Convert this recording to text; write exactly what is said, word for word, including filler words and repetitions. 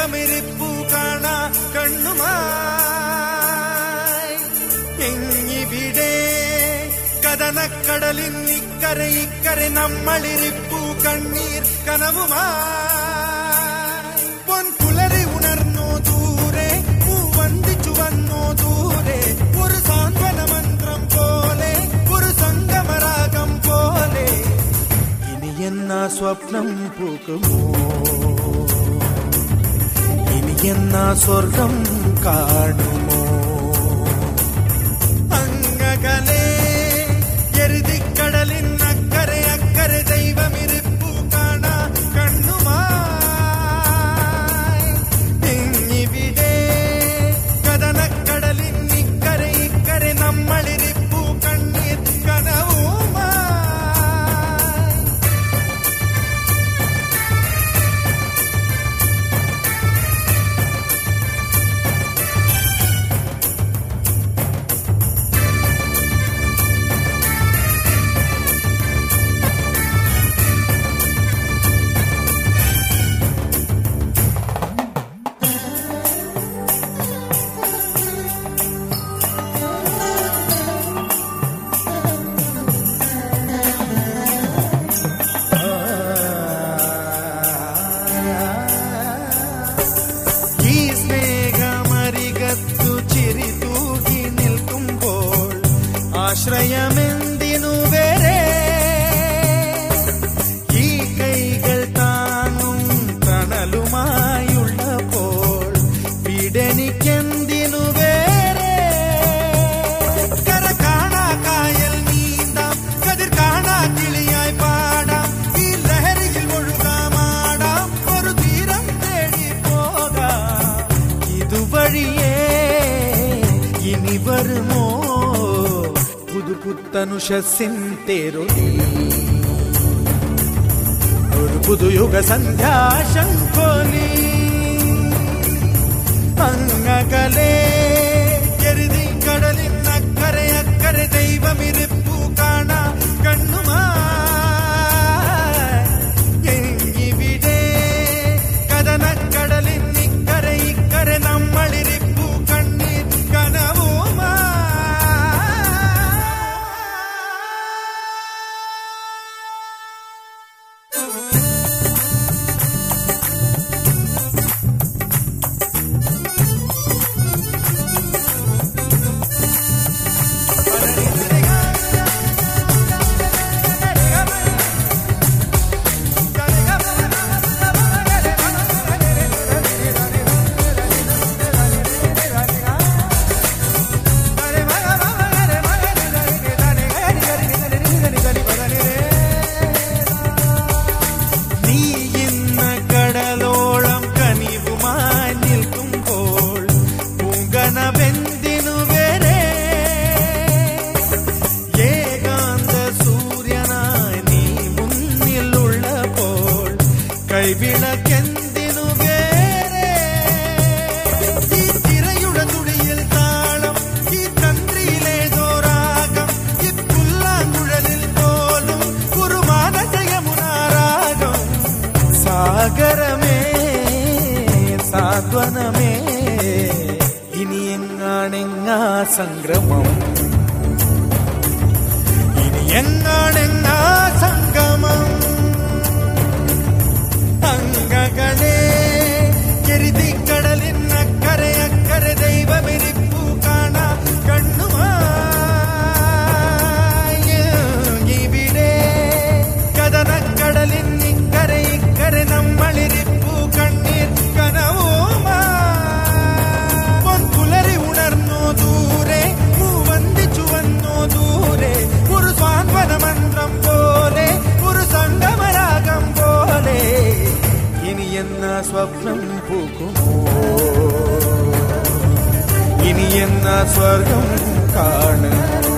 ദൈവമിരിപ്പു കാണാ കണ്ണുമായി. എങ്ങിവിടെ കഥനക്കടലിൻ ഇക്കരെ ഇക്കരെ നമ്മളിരിപ്പു കണ്ണീർ കനവുമായി. പൊൻപുലരി ഉണർന്നോ ദൂരെ, പൂവന്തിച്ചു വന്നോ ദൂരെ, ഒരു സാന്ത്വന മന്ത്രം പോലെ, ഒരു സംഗമരാഗം പോലെ. ഇനി എന്നാ സ്വപ്നം പൂക്കുമോ, ഇനി എന്നാ സ്വർഗം കാണുമോ. അങ്ങകലെ എരുതിക്കടലിൻ അക്കരെ അക്കരെ ദൈവമിരിപ്പു കാണാ കണ്ണുമായി. എങ്ങിവിടെ കഥനക്കടലിൻ ഇക്കരെ ഇക്കരെ നമ്മളിരിപ്പു കണ്ണീർ കനവുമായി. ആശ്രയമെന്തിനു വരെ ഈ കൈകൾ താങ്ങും തണലുമായുള്ളപ്പോൾ വീടെനിക്കെന്തിനു വേറെ. കര കാണാ കായൽ നീന്താം, കതിർ കാണാ കിളിയായി പാടാം, ഈ ലഹരിയിൽ ഒഴുകാമാടാം, ഒരു തീരം തേടി പോകാം. ഇതുവഴിയേ ഇനി വരുമോ പുതുപുത്തനുഷസിൻ തേരൊലി, ഒരു പുതുയുഗ സന്ധ്യാശംഖോലി. അങ്ങകലെ എരുതിക്കടലിൻ അക്കരെ അക്കരെ ദൈവമിരിപ്പു കാണാ കണ്ണുമായി. എങ്ങിവിടെ കഥനക്കടലിൻ ഇക്കരെ ഇക്കരെ നമ്മളിരിപ്പു കണ്ണീർ കനവുമായി. കൈവിളക്കെന്തിനു വേറെ ഈ തിരയുടെ തുടിയിൽ താളം, ഈ തന്ത്രിയിലേതോ രാഗം, ഈ പുല്ലാങ്കുഴലിൽ പോലും കുറുമാനജയമുനാരാഗം. സാഗരമേ സാന്ത്വനമേ ഇനി എങ്ങാണെങ്ങാ സംക്രമം, ഇനി എങ്ങാണെങ്ങാ സംഗമം. അങ്ങകലെ എരുതിക്കടലിൻ അക്കരെ അക്കരെ ദൈവമിരിപ്പു കാണാ കണ്ണുമായി. ഇവിടെ കഥനക്കടലിൻ ഇക്കരെ ഇക്കരെ നമ്മളിരിപ്പു കണ്ണീർ കനവുമായി. പൊൻപുലരി ഉണർന്നോ ദൂരെ, പൂവന്തിച്ചു വന്നോ ദൂരെ, ഒരു സാന്ത്വന മന്ത്രം പോലെ, ഒരു സംഗമരാഗം പോലെ. ഇനി എന്നാ സ്വപ്നം പൂക്കുമോ, ഇനി എന്നാ സ്വർഗം കാണുമോ.